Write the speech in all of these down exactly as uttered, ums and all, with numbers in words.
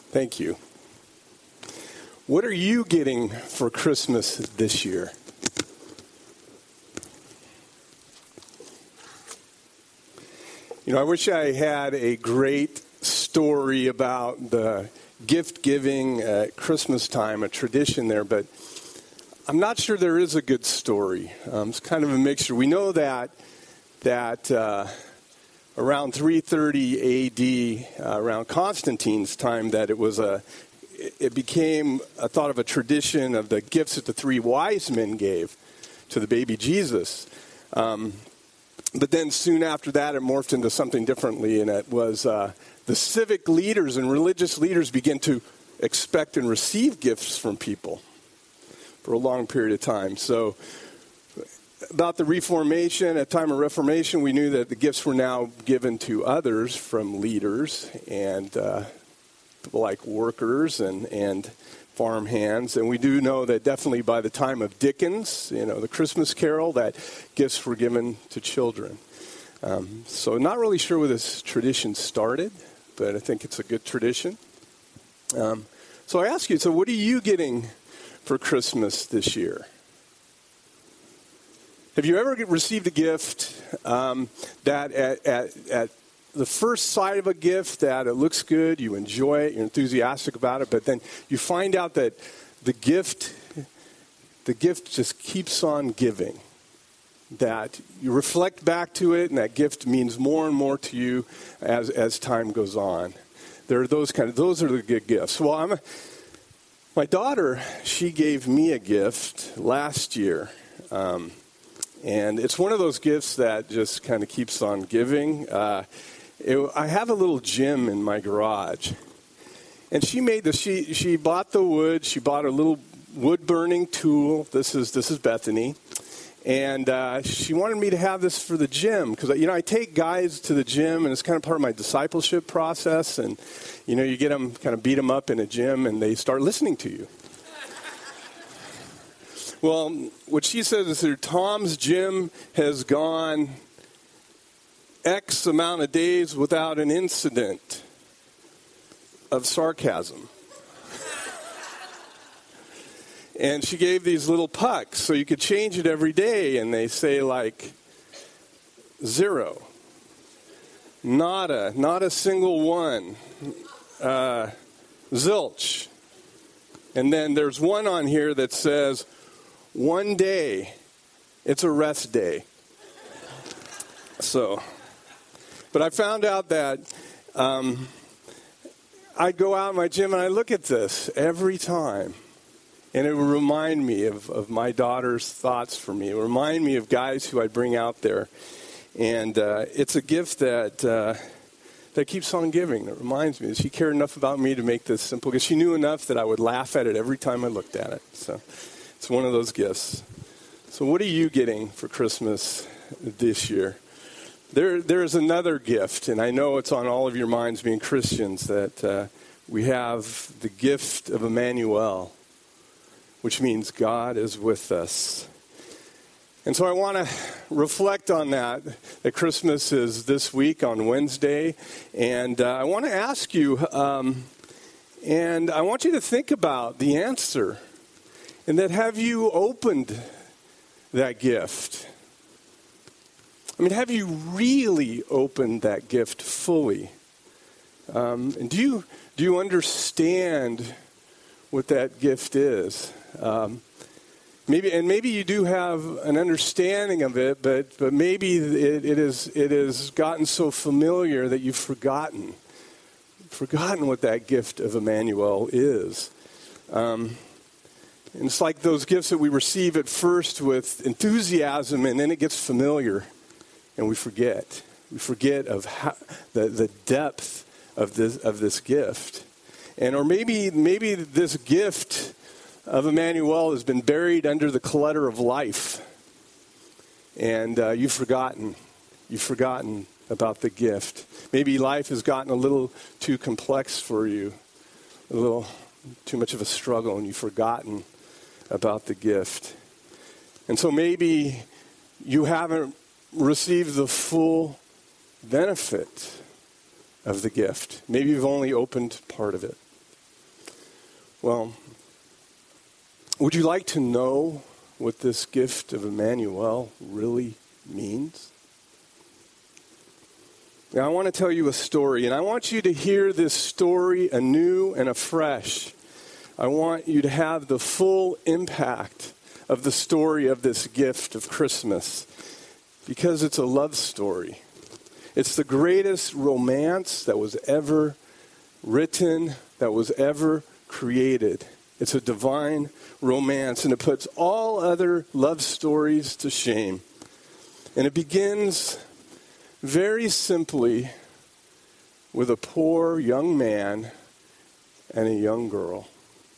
Thank you. What are you getting for Christmas this year? You know, I wish I had a great story about the gift giving at Christmas time, a tradition there, but I'm not sure there is a good story. Um, it's kind of a mixture. We know that that uh, around three thirty A D, uh, around Constantine's time, that it was a it became a thought of a tradition of the gifts that the three wise men gave to the baby Jesus. Um, But then soon after that, it morphed into something differently, and it was uh, the civic leaders and religious leaders began to expect and receive gifts from people for a long period of time. So about the Reformation, at time of Reformation, we knew that the gifts were now given to others from leaders and uh, people like workers and, and farm hands. And we do know that definitely by the time of Dickens, you know, the Christmas Carol, that gifts were given to children. Um, so not really sure where this tradition started, but I think it's a good tradition. Um, so I ask you, so what are you getting for Christmas this year? Have you ever received a gift um, that at, at, at the first sight of a gift that it looks good, you enjoy it, you're enthusiastic about it, but then you find out that the gift, the gift just keeps on giving. That you reflect back to it, and that gift means more and more to you as as time goes on. There are those kind of those are the good gifts. Well, I'm a, my daughter, she gave me a gift last year. Um, and it's one of those gifts that just kind of keeps on giving. Uh, It, I have a little gym in my garage, and she made this. She she bought the wood. She bought a little wood burning tool. This is this is Bethany, and uh, she wanted me to have this for the gym because you know I take guys to the gym, and it's kind of part of my discipleship process. And you know you get them kind of beat them up in a gym, and they start listening to you. Well, what she says is that Tom's gym has gone X amount of days without an incident of sarcasm. And she gave these little pucks so you could change it every day, and they say like zero, nada, not a single one, uh, zilch. And then there's one on here that says one day, it's a rest day. So... But I found out that um, I go out in my gym and I look at this every time. And it would remind me of, of my daughter's thoughts for me. It would remind me of guys who I bring out there. And uh, it's a gift that uh, that keeps on giving. It reminds me that she cared enough about me to make this simple. Because she knew enough that I would laugh at it every time I looked at it. So it's one of those gifts. So what are you getting for Christmas this year? There, there is another gift, and I know it's on all of your minds being Christians, that uh, we have the gift of Emmanuel, which means God is with us. And so I want to reflect on that, that Christmas is this week on Wednesday, and uh, I want to ask you, um, and I want you to think about the answer, and that have you opened that gift? I mean, have you really opened that gift fully? Um, and do you do you understand what that gift is? Um, maybe, and maybe you do have an understanding of it, but but maybe it, it is it has gotten so familiar that you've forgotten forgotten what that gift of Emmanuel is. Um, and it's like those gifts that we receive at first with enthusiasm, and then it gets familiar. And we forget. We forget of how, the, the depth of this of this gift. And or maybe maybe this gift of Emmanuel has been buried under the clutter of life. And uh, you've forgotten. You've forgotten about the gift. Maybe life has gotten a little too complex for you. A little too much of a struggle, and you've forgotten about the gift. And so maybe you haven't receive the full benefit of the gift. Maybe you've only opened part of it. Well, would you like to know what this gift of Emmanuel really means? Now, I want to tell you a story, and I want you to hear this story anew and afresh. I want you to have the full impact of the story of this gift of Christmas, because it's a love story. It's the greatest romance that was ever written, that was ever created. It's a divine romance, and it puts all other love stories to shame. And it begins very simply with a poor young man and a young girl.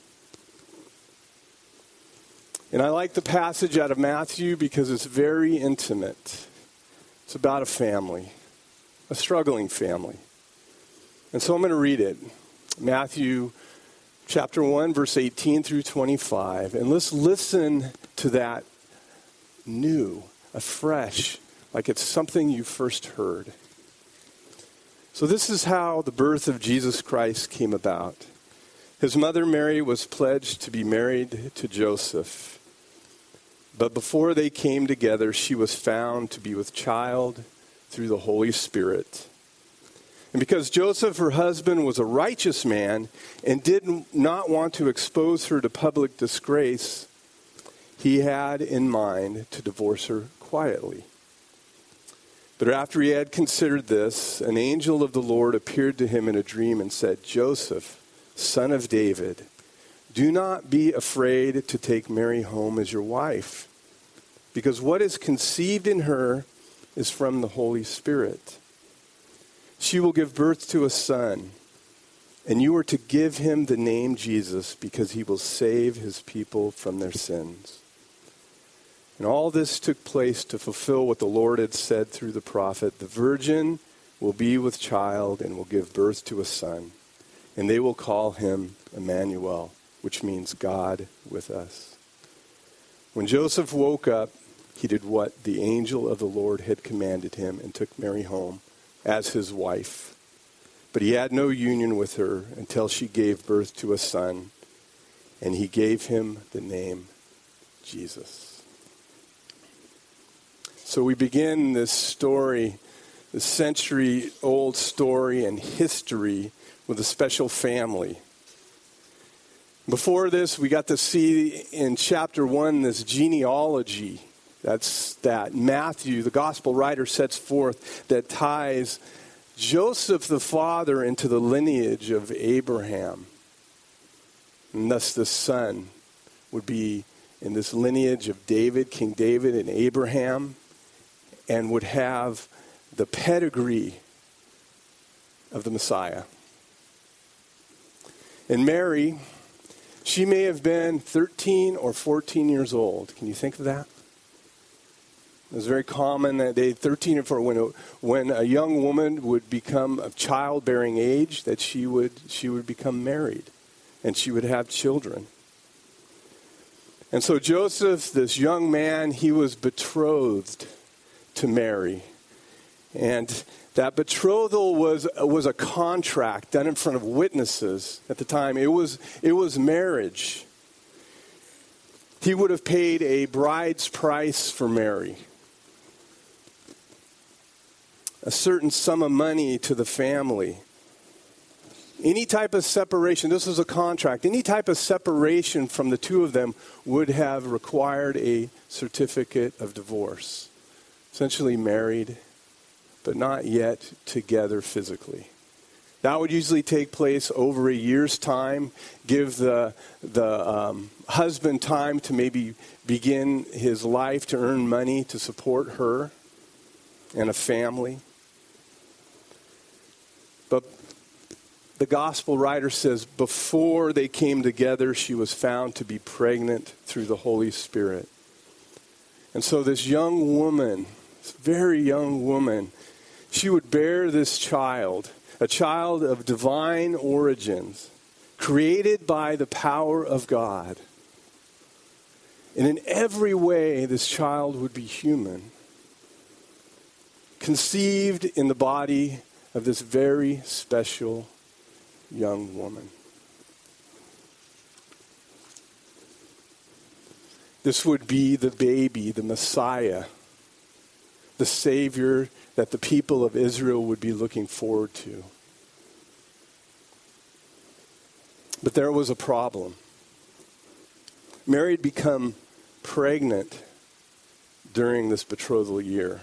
And I like the passage out of Matthew because it's very intimate. It's about a family, a struggling family. And so I'm going to read it. Matthew chapter one, verse eighteen through twenty-five. And let's listen to that new, afresh, like it's something you first heard. So this is how the birth of Jesus Christ came about. His mother Mary was pledged to be married to Joseph. But before they came together, she was found to be with child through the Holy Spirit. And because Joseph, her husband, was a righteous man and did not want to expose her to public disgrace, he had in mind to divorce her quietly. But after he had considered this, an angel of the Lord appeared to him in a dream and said, Joseph, son of David, do not be afraid to take Mary home as your wife, because what is conceived in her is from the Holy Spirit. She will give birth to a son, and you are to give him the name Jesus, because he will save his people from their sins. And all this took place to fulfill what the Lord had said through the prophet. The virgin will be with child and will give birth to a son, and they will call him Emmanuel, which means God with us. When Joseph woke up, he did what the angel of the Lord had commanded him and took Mary home as his wife. But he had no union with her until she gave birth to a son, and he gave him the name Jesus. So we begin this story, this century-old story and history with a special family. Before this, we got to see in chapter one this genealogy. That's that Matthew, the gospel writer, sets forth that ties Joseph the father into the lineage of Abraham. And thus the son would be in this lineage of David, King David and Abraham, and would have the pedigree of the Messiah. And Mary, she may have been thirteen or fourteen years old. Can you think of that? It was very common that they, thirteen or fourteen, when a, when a young woman would become of childbearing age, that she would she would become married, and she would have children. And so Joseph, this young man, he was betrothed to Mary, and that betrothal was was a contract done in front of witnesses at the time. It was it was marriage. He would have paid a bride's price for Mary, a certain sum of money to the family. Any type of separation, this was a contract, any type of separation from the two of them would have required a certificate of divorce. Essentially married, but not yet together physically. That would usually take place over a year's time, give the, the um, husband time to maybe begin his life to earn money to support her and a family. But the gospel writer says before they came together, she was found to be pregnant through the Holy Spirit. And so this young woman, this very young woman, she would bear this child, a child of divine origins, created by the power of God. And in every way, this child would be human, conceived in the body of this very special young woman. This would be the baby, the Messiah, the Savior that the people of Israel would be looking forward to. But there was a problem. Mary had become pregnant during this betrothal year.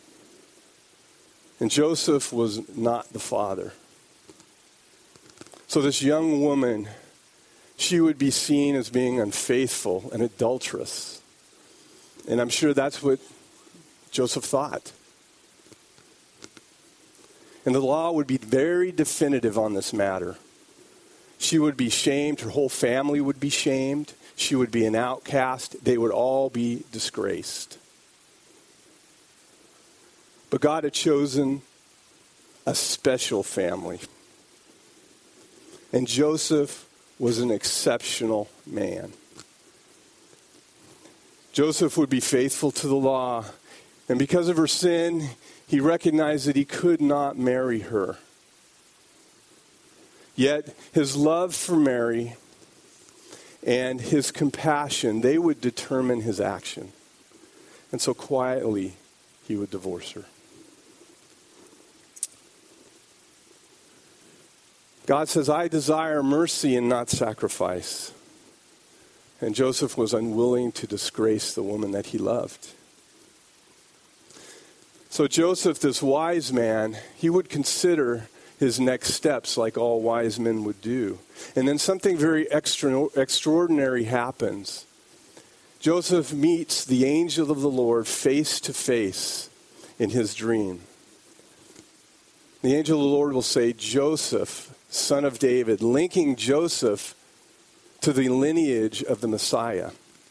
And Joseph was not the father. So this young woman, she would be seen as being unfaithful and adulterous. And I'm sure that's what Joseph thought. And the law would be very definitive on this matter. She would be shamed. Her whole family would be shamed. She would be an outcast. They would all be disgraced. But God had chosen a special family. And Joseph was an exceptional man. Joseph would be faithful to the law. And because of her sin, he recognized that he could not marry her. Yet his love for Mary and his compassion, they would determine his action. And so quietly, he would divorce her. God says, I desire mercy and not sacrifice. And Joseph was unwilling to disgrace the woman that he loved. So Joseph, this wise man, he would consider his next steps like all wise men would do. And then something very extra, extraordinary happens. Joseph meets the angel of the Lord face to face in his dream. The angel of the Lord will say, Joseph, son of David, linking Joseph to the lineage of the Messiah.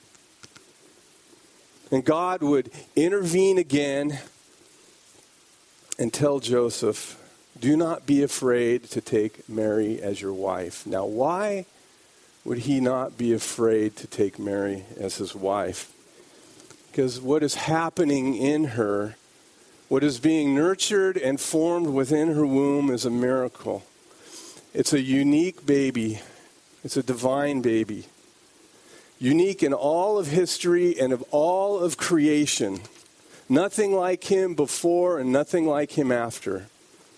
And God would intervene again and tell Joseph, do not be afraid to take Mary as your wife. Now, why would he not be afraid to take Mary as his wife? Because what is happening in her, what is being nurtured and formed within her womb is a miracle. It's a unique baby. It's a divine baby. Unique in all of history and of all of creation. Nothing like him before and nothing like him after.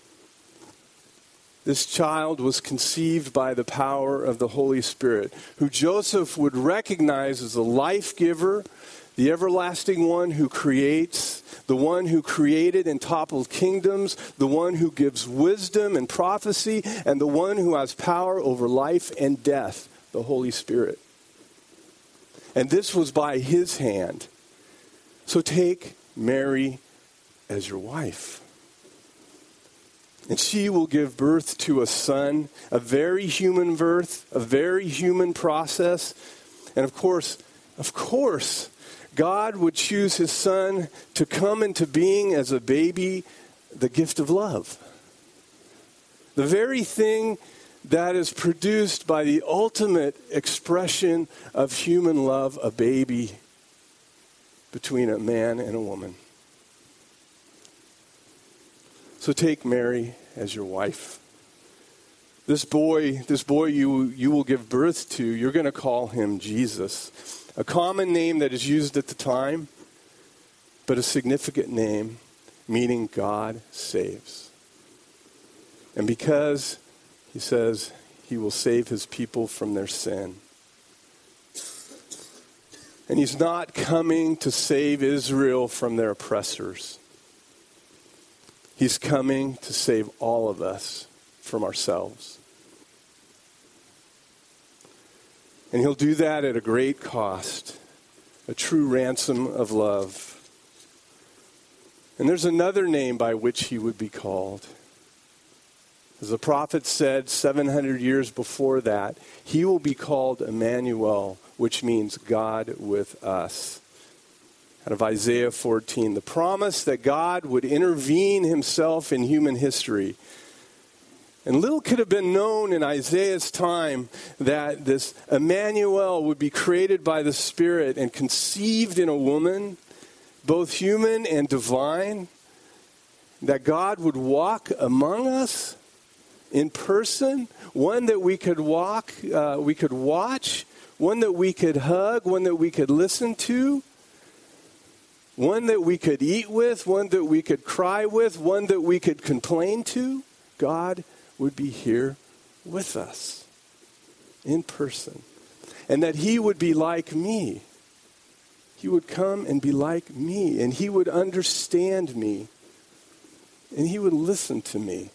This child was conceived by the power of the Holy Spirit, who Joseph would recognize as the life giver, the everlasting one who creates, the one who created and toppled kingdoms, the one who gives wisdom and prophecy, and the one who has power over life and death, the Holy Spirit. And this was by his hand. So take Mary as your wife. And she will give birth to a son, a very human birth, a very human process. And of course, of course, God would choose his son to come into being as a baby, the gift of love. The very thing that is produced by the ultimate expression of human love, a baby between a man and a woman. So take Mary as your wife. This boy, this boy you, you will give birth to, you're going to call him Jesus. A common name that is used at the time, but a significant name, meaning God saves. And because, he says, he will save his people from their sin. And he's not coming to save Israel from their oppressors. He's coming to save all of us from ourselves. And he'll do that at a great cost, a true ransom of love. And there's another name by which he would be called. As the prophet said seven hundred years before that, he will be called Emmanuel, which means God with us. Out of Isaiah fourteen, the promise that God would intervene himself in human history. And little could have been known in Isaiah's time that this Emmanuel would be created by the Spirit and conceived in a woman, both human and divine, that God would walk among us in person, one that we could walk, uh, we could watch, one that we could hug, one that we could listen to, one that we could eat with, one that we could cry with, one that we could complain to, God would be here with us in person. And that he would be like me. He would come and be like me, and he would understand me, and he would listen to me.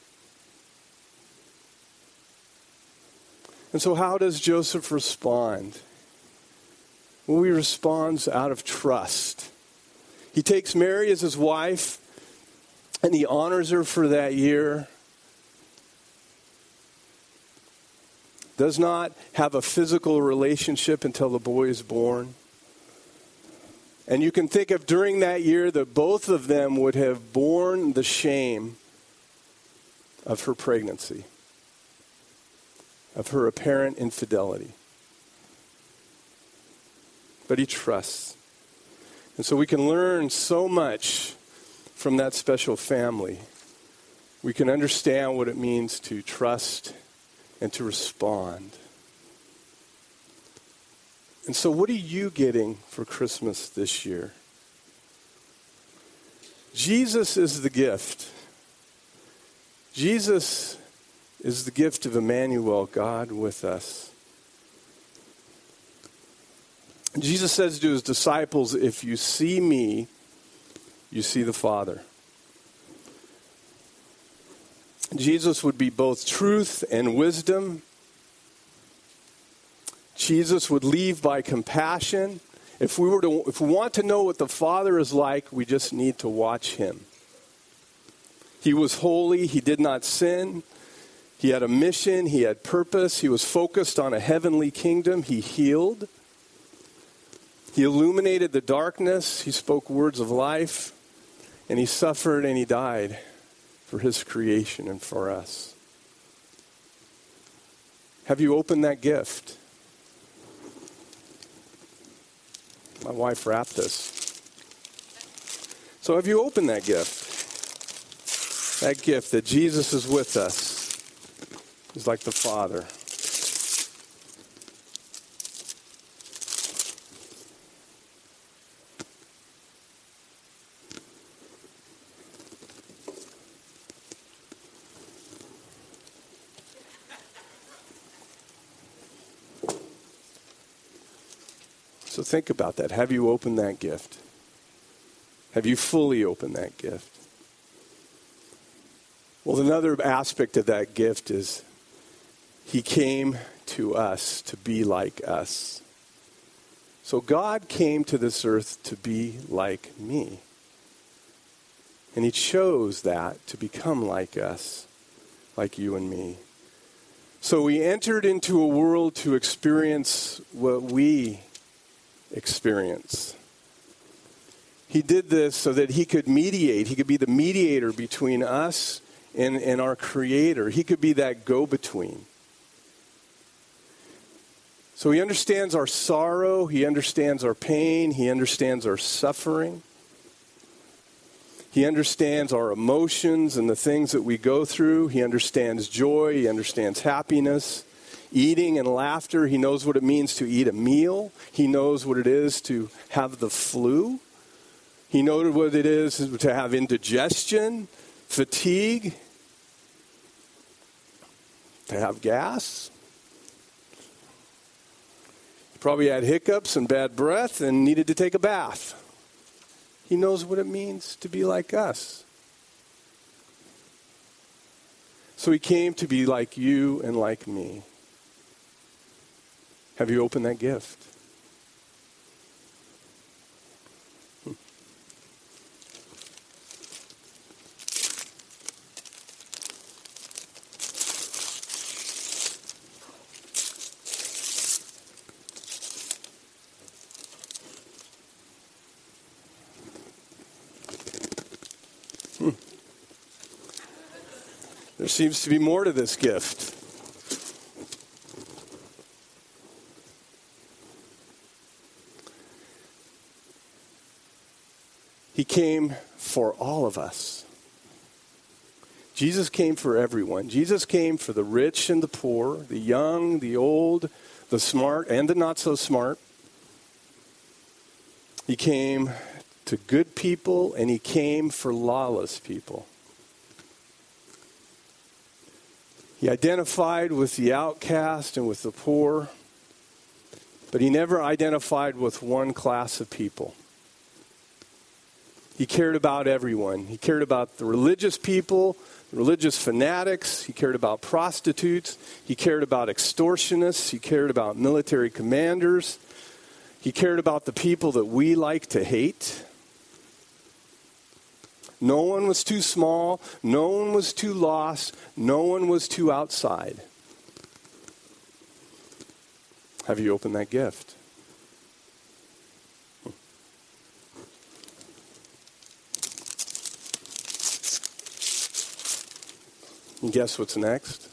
And so how does Joseph respond? Well, he responds out of trust. He takes Mary as his wife, and he honors her for that year. Does not have a physical relationship until the boy is born. And you can think of during that year that both of them would have borne the shame of her pregnancy, of her apparent infidelity. But he trusts. And so we can learn so much from that special family. We can understand what it means to trust and to respond. And so what are you getting for Christmas this year? Jesus is the gift. Jesus is the gift of Emmanuel, God with us. Jesus says to his disciples, if you see me, you see the Father. Jesus would be both truth and wisdom. Jesus would leave by compassion. If we were to, if we want to know what the Father is like, we just need to watch him. He was holy. He did not sin. He had a mission. He had purpose. He was focused on a heavenly kingdom. He healed. He illuminated the darkness. He spoke words of life. And he suffered and he died for his creation and for us. Have you opened that gift? My wife wrapped this. So have you opened that gift? That gift that Jesus is with us. He's like the Father. So think about that. Have you opened that gift? Have you fully opened that gift? Well, another aspect of that gift is he came to us to be like us. So God came to this earth to be like me. And he chose that to become like us, like you and me. So he entered into a world to experience what we experience. He did this so that he could mediate. He could be the mediator between us and, and our Creator. He could be that go-between. So he understands our sorrow. He understands our pain. He understands our suffering. He understands our emotions and the things that we go through. He understands joy. He understands happiness. Eating and laughter. He knows what it means to eat a meal. He knows what it is to have the flu. He knows what it is to have indigestion, fatigue, to have gas. He probably had hiccups and bad breath and needed to take a bath. He knows what it means to be like us. So he came to be like you and like me. Have you opened that gift? Hmm. Hmm. There seems to be more to this gift. He came for all of us. Jesus came for everyone. Jesus came for the rich and the poor, the young, the old, the smart and the not so smart. He came to good people, and he came for lawless people. He identified with the outcast and with the poor, but he never identified with one class of people. He cared about everyone. He cared about the religious people, the religious fanatics. He cared about prostitutes. He cared about extortionists. He cared about military commanders. He cared about the people that we like to hate. No one was too small. No one was too lost. No one was too outside. Have you opened that gift? And guess what's next?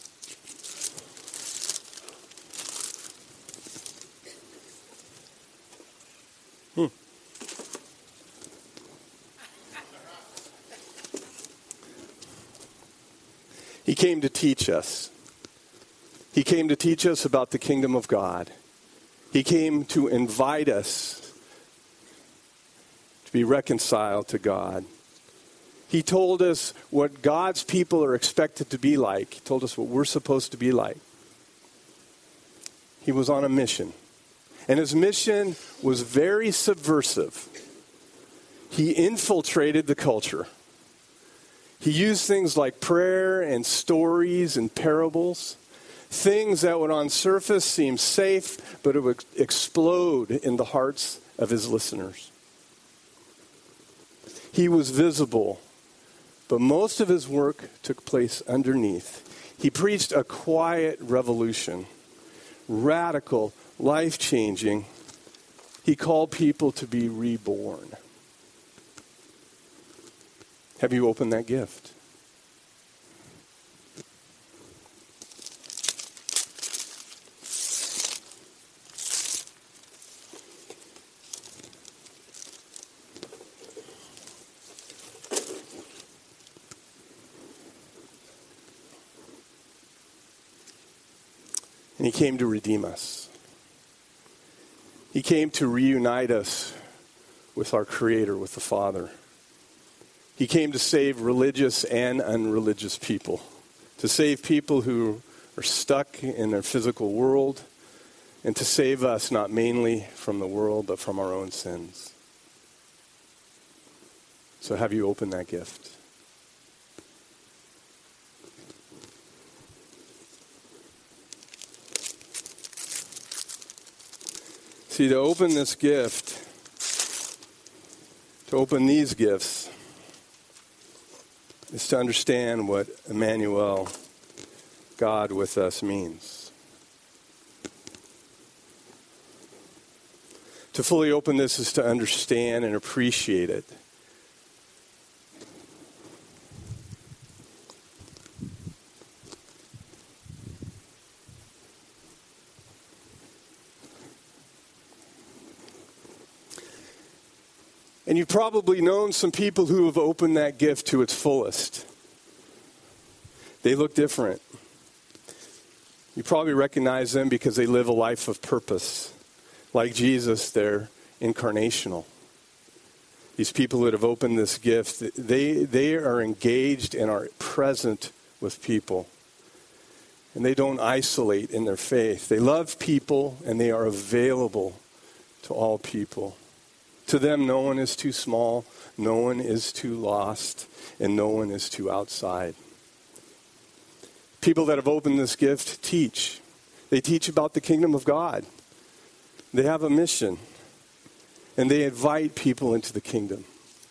Hmm. He came to teach us. He came to teach us about the kingdom of God. He came to invite us to be reconciled to God. He told us what God's people are expected to be like. He told us what we're supposed to be like. He was on a mission. And his mission was very subversive. He infiltrated the culture. He used things like prayer and stories and parables, things that would on surface seem safe, but it would explode in the hearts of his listeners. He was visible, but most of his work took place underneath. He preached a quiet revolution, radical, life-changing. He called people to be reborn. Have you opened that gift? And he came to redeem us. He came to reunite us with our Creator, with the Father. He came to save religious and unreligious people, to save people who are stuck in their physical world, and to save us not mainly from the world, but from our own sins. So have you opened that gift? See, to open this gift, to open these gifts, is to understand what Emmanuel, God with us, means. To fully open this is to understand and appreciate it. And you've probably known some people who have opened that gift to its fullest. They look different. You probably recognize them because they live a life of purpose. Like Jesus, they're incarnational. These people that have opened this gift, they, they are engaged and are present with people. And they don't isolate in their faith. They love people and they are available to all people. To them, no one is too small, no one is too lost, and no one is too outside. People that have opened this gift teach. They teach about the kingdom of God. They have a mission, and they invite people into the kingdom.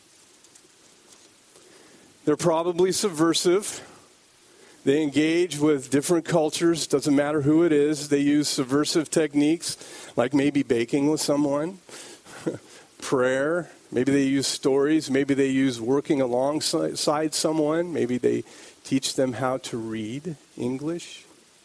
They're probably subversive. They engage with different cultures, doesn't matter who it is. They use subversive techniques, like maybe baking with someone. Prayer, maybe they use stories, maybe they use working alongside someone, maybe they teach them how to read English.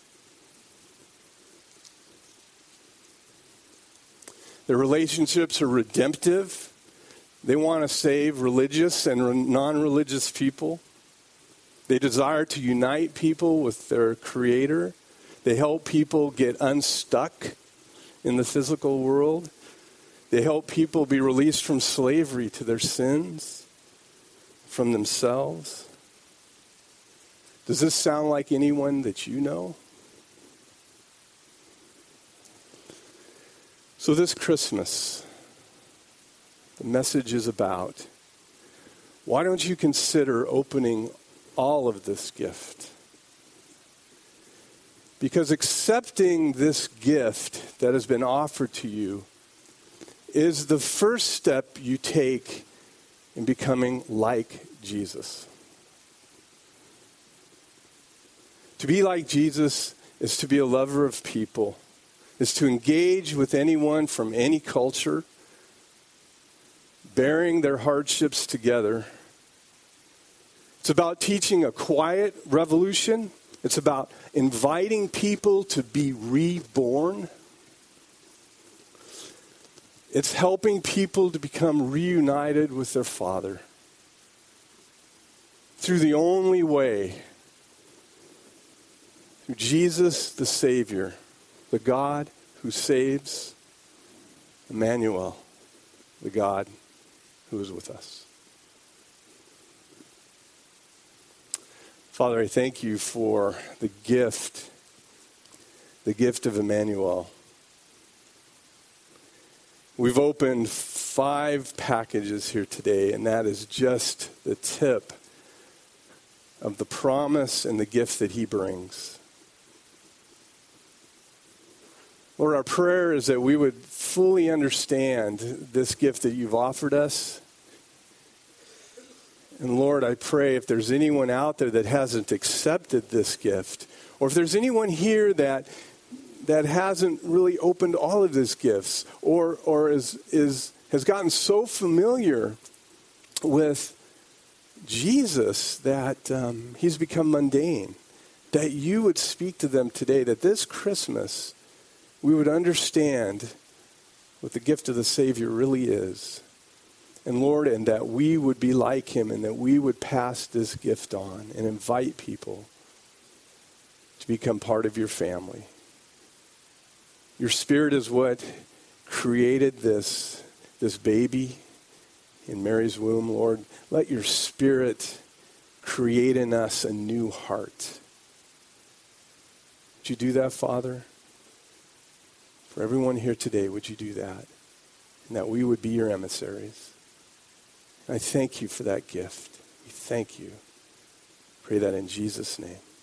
Their relationships are redemptive. They want to save religious and non-religious people. They desire to unite people with their Creator. They help people get unstuck in the physical world. They help people be released from slavery to their sins, from themselves. Does this sound like anyone that you know? So this Christmas, the message is about, why don't you consider opening all of this gift? Because accepting this gift that has been offered to you is the first step you take in becoming like Jesus. To be like Jesus is to be a lover of people, is to engage with anyone from any culture, bearing their hardships together. It's about teaching a quiet revolution. It's about inviting people to be reborn. It's helping people to become reunited with their Father through the only way, through Jesus the Savior, the God who saves, Emmanuel, the God who is with us. Father, I thank you for the gift, the gift of Emmanuel. We've opened five packages here today, and that is just the tip of the promise and the gift that he brings. Lord, our prayer is that we would fully understand this gift that you've offered us. And Lord, I pray if there's anyone out there that hasn't accepted this gift, or if there's anyone here that that hasn't really opened all of these gifts, or or is is has gotten so familiar with Jesus that um, he's become mundane, that you would speak to them today, that this Christmas we would understand what the gift of the Savior really is. And Lord, and that we would be like him, and that we would pass this gift on and invite people to become part of your family. Your Spirit is what created this, this baby in Mary's womb, Lord. Let your Spirit create in us a new heart. Would you do that, Father? For everyone here today, would you do that? And that we would be your emissaries. I thank you for that gift. We thank you. Pray that in Jesus' name.